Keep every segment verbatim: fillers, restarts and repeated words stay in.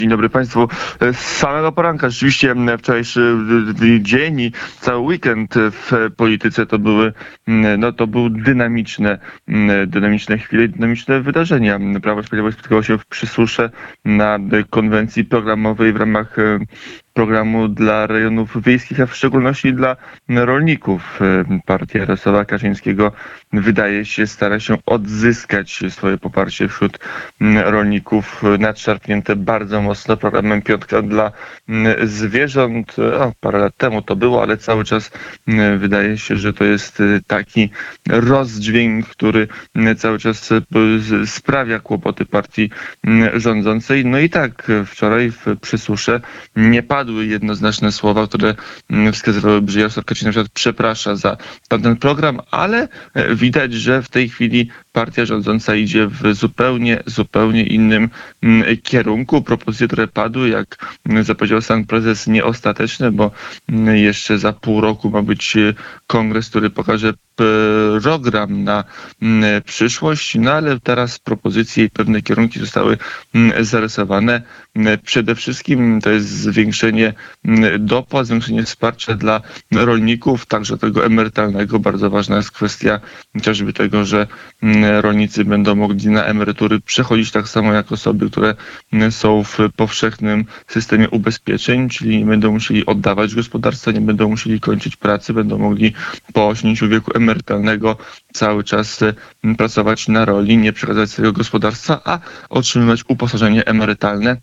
Dzień dobry Państwu. Z samego poranka rzeczywiście wczorajszy dzień i cały weekend w polityce to były, no to były dynamiczne, dynamiczne chwile, dynamiczne wydarzenia. Prawo i Sprawiedliwość spotkało się w Przysusze na konwencji programowej w ramach programu dla rejonów wiejskich, a w szczególności dla rolników. Partia Jarosława Kaczyńskiego wydaje się, stara się odzyskać swoje poparcie wśród rolników, nadszarpnięte bardzo mocno programem Piątka dla zwierząt. O, parę lat temu to było, ale cały czas wydaje się, że to jest taki rozdźwięk, który cały czas sprawia kłopoty partii rządzącej. No i tak, wczoraj w Przysusze nie padły jednoznaczne słowa, które wskazywałyby, że Jarosław Kaczyński na przykład przeprasza za tamten program, ale widać, że w tej chwili partia rządząca idzie w zupełnie, zupełnie innym kierunku. Propozycje, które padły, jak zapowiedział sam prezes, nieostateczne, bo jeszcze za pół roku ma być kongres, który pokaże program na przyszłość, no ale teraz propozycje i pewne kierunki zostały zarysowane. Przede wszystkim to jest zwiększenie dopłat, zwiększenie wsparcia dla rolników, także tego emerytalnego. Bardzo ważna jest kwestia chociażby tego, że rolnicy będą mogli na emerytury przechodzić tak samo jak osoby, które są w powszechnym systemie ubezpieczeń, czyli nie będą musieli oddawać gospodarstwa, nie będą musieli kończyć pracy, będą mogli po osiągnięciu wieku emerytalnego cały czas pracować na roli, nie przekazać swojego gospodarstwa, a otrzymywać uposażenie emerytalne.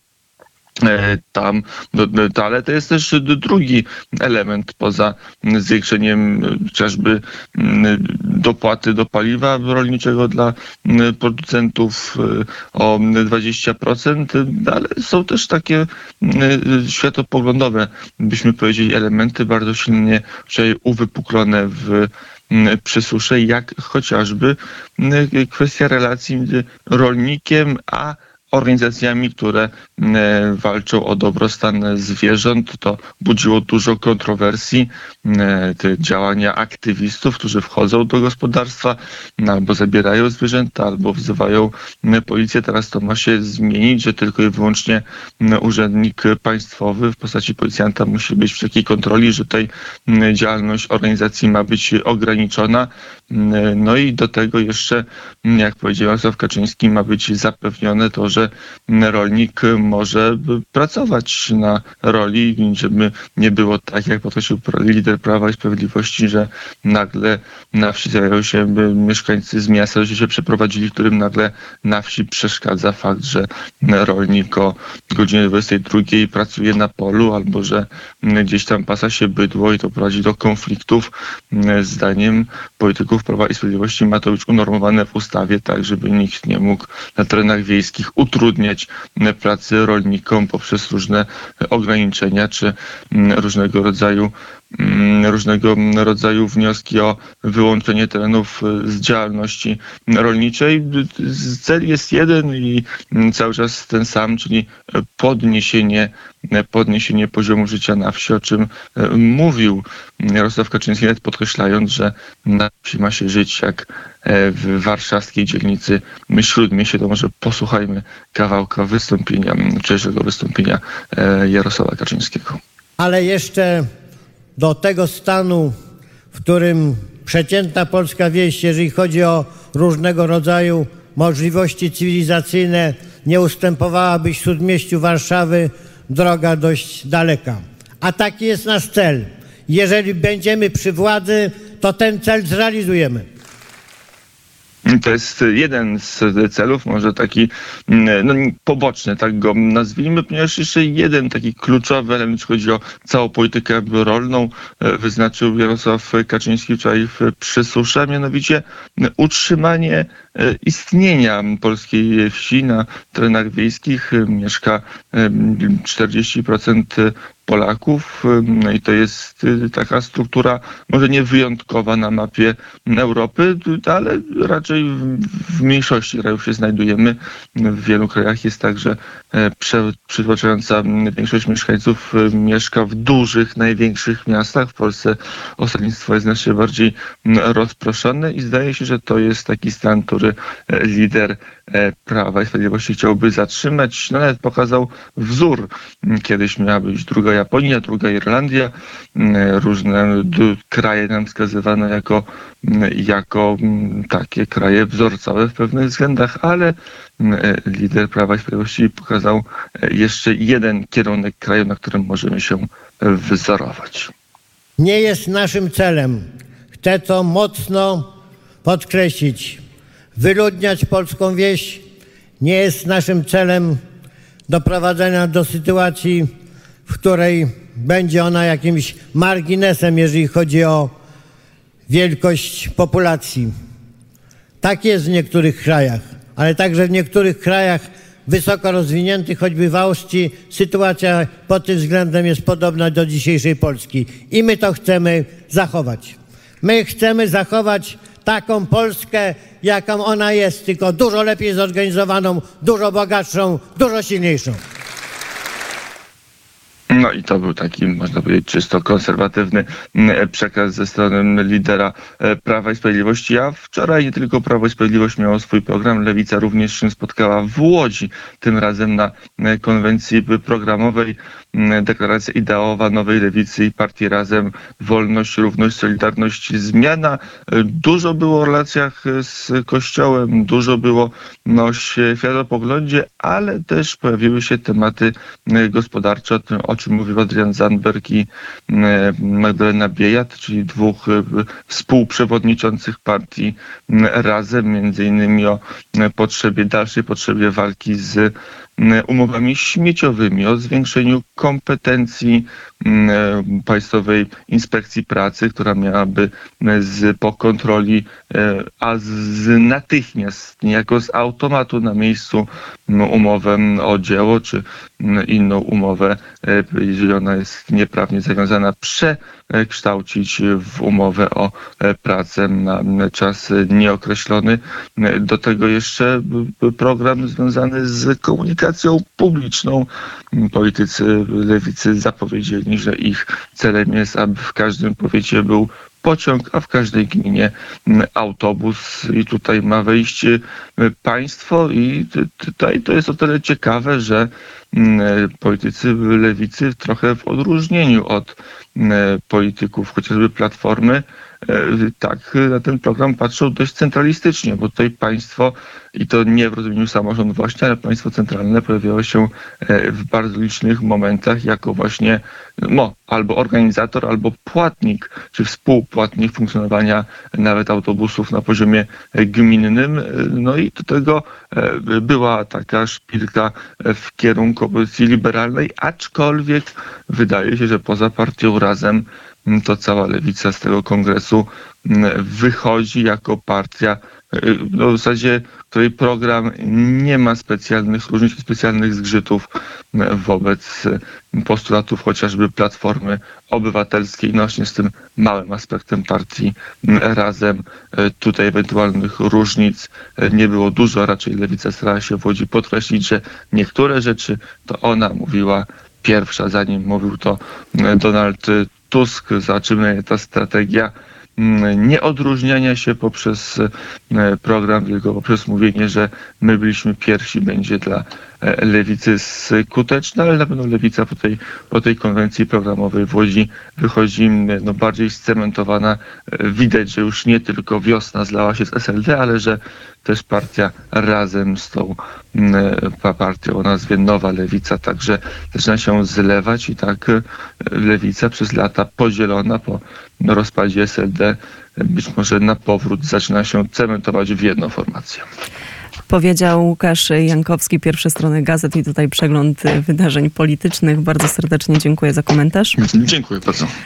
Tam, ale to jest też drugi element poza zwiększeniem chociażby dopłaty do paliwa rolniczego dla producentów o dwadzieścia procent, ale są też takie światopoglądowe, byśmy powiedzieli, elementy bardzo silnie uwypuklone w Przysusze, jak chociażby kwestia relacji między rolnikiem a organizacjami, które walczą o dobrostan zwierząt. To budziło dużo kontrowersji. Te działania aktywistów, którzy wchodzą do gospodarstwa, albo zabierają zwierzęta, albo wzywają policję. Teraz to ma się zmienić, że tylko i wyłącznie urzędnik państwowy w postaci policjanta musi być w takiej kontroli, że tej działalność organizacji ma być ograniczona. No i do tego jeszcze, jak powiedział Jarosław Kaczyński, ma być zapewnione to, że rolnik może pracować na roli, żeby nie było tak, jak podkreślił lider Prawa i Sprawiedliwości, że nagle na wsi zjawiają się mieszkańcy z miasta, że się przeprowadzili, którym nagle na wsi przeszkadza fakt, że rolnik o godzinie dwudziestej drugiej pracuje na polu, albo że gdzieś tam pasa się bydło i to prowadzi do konfliktów. Zdaniem polityków Prawa i Sprawiedliwości ma to być unormowane w ustawie, tak żeby nikt nie mógł na terenach wiejskich utrudniać pracy rolnikom poprzez różne ograniczenia czy różnego rodzaju różnego rodzaju wnioski o wyłączenie terenów z działalności rolniczej. Cel jest jeden i cały czas ten sam, czyli podniesienie, podniesienie poziomu życia na wsi, o czym mówił Jarosław Kaczyński, nawet podkreślając, że na wsi ma się żyć jak w warszawskiej dzielnicy Śródmieście. To może posłuchajmy kawałka wystąpienia, wczorajszego wystąpienia Jarosława Kaczyńskiego. Ale jeszcze do tego stanu, w którym przeciętna polska wieś, jeżeli chodzi o różnego rodzaju możliwości cywilizacyjne, nie ustępowałaby Śródmieściu Warszawy, droga dość daleka. A taki jest nasz cel. Jeżeli będziemy przy władzy, to ten cel zrealizujemy. To jest jeden z celów, może taki no, poboczny, tak go nazwijmy, ponieważ jeszcze jeden taki kluczowy element, jeśli chodzi o całą politykę rolną, wyznaczył Jarosław Kaczyński wczoraj w Przysusze, mianowicie utrzymanie istnienia polskiej wsi. Na terenach wiejskich mieszka czterdzieści procent Polaków i to jest taka struktura może nie wyjątkowa na mapie Europy, ale raczej w mniejszości krajów się znajdujemy. W wielu krajach jest tak, że przytłaczająca większość mieszkańców mieszka w dużych, największych miastach. W Polsce osadnictwo jest znacznie bardziej rozproszone i zdaje się, że to jest taki stan, który lider Prawa i Sprawiedliwości chciałby zatrzymać. No, nawet pokazał wzór. Kiedyś miała być druga Japonia, druga Irlandia. Różne kraje nam wskazywano jako, jako takie kraje wzorcowe w pewnych względach, ale lider Prawa i Sprawiedliwości pokazał jeszcze jeden kierunek kraju, na którym możemy się wzorować. Nie jest naszym celem, chcę to mocno podkreślić, wyludniać polską wieś. Nie jest naszym celem doprowadzenia do sytuacji, w której będzie ona jakimś marginesem, jeżeli chodzi o wielkość populacji. Tak jest w niektórych krajach, ale także w niektórych krajach wysoko rozwiniętych, choćby w Austrii, sytuacja pod tym względem jest podobna do dzisiejszej Polski. I my to chcemy zachować. My chcemy zachować taką Polskę, jaką ona jest, tylko dużo lepiej zorganizowaną, dużo bogatszą, dużo silniejszą. No i to był taki, można powiedzieć, czysto konserwatywny przekaz ze strony lidera Prawa i Sprawiedliwości. A wczoraj nie tylko Prawo i Sprawiedliwość miało swój program, Lewica również się spotkała w Łodzi, tym razem na konwencji programowej. Deklaracja ideowa Nowej Lewicy i Partii Razem, wolność, równość, solidarność, zmiana. Dużo było o relacjach z Kościołem, dużo było o światopoglądzie, ale też pojawiły się tematy gospodarcze, o tym, o czym mówił Adrian Zandberg i Magdalena Biejat, czyli dwóch współprzewodniczących partii Razem, między innymi o potrzebie, dalszej potrzebie walki z umowami śmieciowymi, o zwiększeniu kompetencji Państwowej Inspekcji Pracy, która miałaby z, po kontroli, a z natychmiast, niejako z automatu na miejscu umowę o dzieło, czy inną umowę, jeżeli ona jest nieprawnie zawiązana, przekształcić w umowę o pracę na czas nieokreślony. Do tego jeszcze program związany z komunikacją publiczną. Politycy Lewicy zapowiedzieli, że ich celem jest, aby w każdym powiecie był pociąg, a w każdej gminie autobus. I tutaj ma wejść państwo i tutaj to jest o tyle ciekawe, że politycy Lewicy trochę w odróżnieniu od polityków chociażby Platformy tak na ten program patrzą dość centralistycznie, bo tutaj państwo, i to nie w rozumieniu samorząd właśnie, ale państwo centralne pojawiało się w bardzo licznych momentach jako właśnie no, albo organizator, albo płatnik, czy współpłatnik funkcjonowania nawet autobusów na poziomie gminnym. No i do tego była taka szpilka w kierunku opozycji liberalnej, aczkolwiek wydaje się, że poza partią Razem to cała lewica z tego kongresu wychodzi jako partia, no w zasadzie której program nie ma specjalnych różnic, specjalnych zgrzytów wobec postulatów chociażby Platformy Obywatelskiej, no właśnie z tym małym aspektem partii Razem. Tutaj ewentualnych różnic nie było dużo, raczej lewica starała się w Łodzi podkreślić, że niektóre rzeczy to ona mówiła pierwsza, zanim mówił to Donald Tusk. Zobaczymy, ta strategia nieodróżniania się poprzez program, tylko poprzez mówienie, że my byliśmy pierwsi, będzie dla lewicy skuteczna, ale na pewno lewica po tej, po tej konwencji programowej w Łodzi wychodzi no, bardziej scementowana. Widać, że już nie tylko wiosna zlała się z S L D, ale że też partia Razem z tą partią o nazwie Nowa Lewica także zaczyna się zlewać i tak lewica przez lata podzielona po rozpadzie S L D być może na powrót zaczyna się cementować w jedną formację. Powiedział Łukasz Jankowski, Pierwsze Strony Gazet i tutaj przegląd wydarzeń politycznych. Bardzo serdecznie dziękuję za komentarz. Dziękuję bardzo.